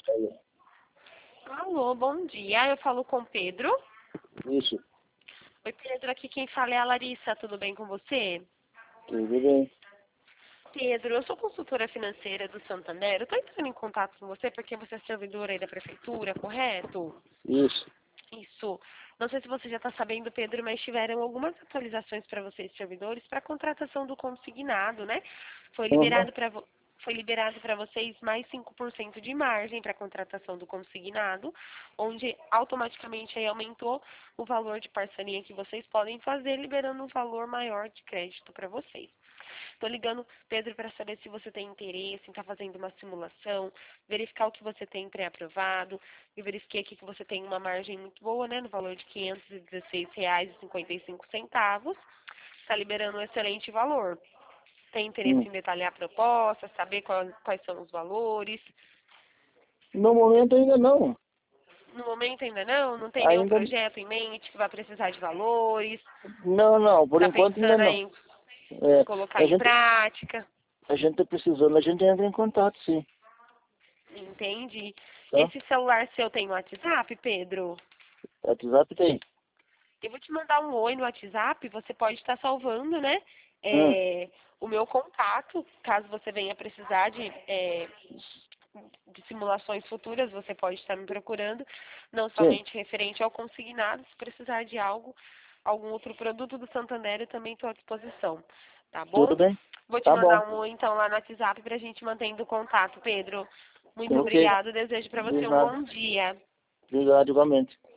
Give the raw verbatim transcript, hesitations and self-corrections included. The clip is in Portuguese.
Alô. Alô, bom dia. Eu falo com o Pedro. Isso, Oi, Pedro. Aqui quem fala é a Larissa. Tudo bem com você? tudo bem. Pedro, eu sou consultora financeira do Santander. Eu estou entrando em contato com você porque você é servidora aí da prefeitura, correto? Isso. Isso. Não sei se você já está sabendo, Pedro, mas tiveram algumas atualizações para vocês, servidores, para a contratação do consignado, né? Foi Uhum. liberado para Foi liberado para vocês mais cinco por cento de margem para a contratação do consignado, onde automaticamente aí aumentou o valor de parceria que vocês podem fazer, liberando um valor maior de crédito para vocês. Estou ligando, Pedro, para saber se você tem interesse em estar fazendo uma simulação, verificar o que você tem pré-aprovado. Eu verifiquei aqui que você tem uma margem muito boa, né, no valor de quinhentos e dezesseis reais e cinquenta e cinco centavos. Está liberando um excelente valor. Tem interesse Hum. em detalhar a proposta, saber qual- quais são os valores? No momento ainda não. No momento ainda não? Não tem nenhum Ainda projeto em mente que vai precisar de valores? não, não. Por Está enquanto ainda pensando não. aí em, em É, colocar a em gente, prática? a gente tá precisando, a gente entra em contato, sim. Entende? Tá? Esse celular seu tem WhatsApp, Pedro? WhatsApp tem. Eu vou te mandar um oi no WhatsApp, você pode estar salvando, né? Hum. É, o meu contato, caso você venha precisar de, é, de simulações futuras, você pode estar me procurando, não Sim. somente referente ao consignado, se precisar de algo, algum outro produto do Santander, eu também estou à disposição, tá Tudo bom? bem? Vou te Tá bom. mandar um oi, então, lá no WhatsApp para a gente mantendo contato, Pedro. Muito Ok. obrigado, desejo para De você um nada. bom dia. Obrigado igualmente.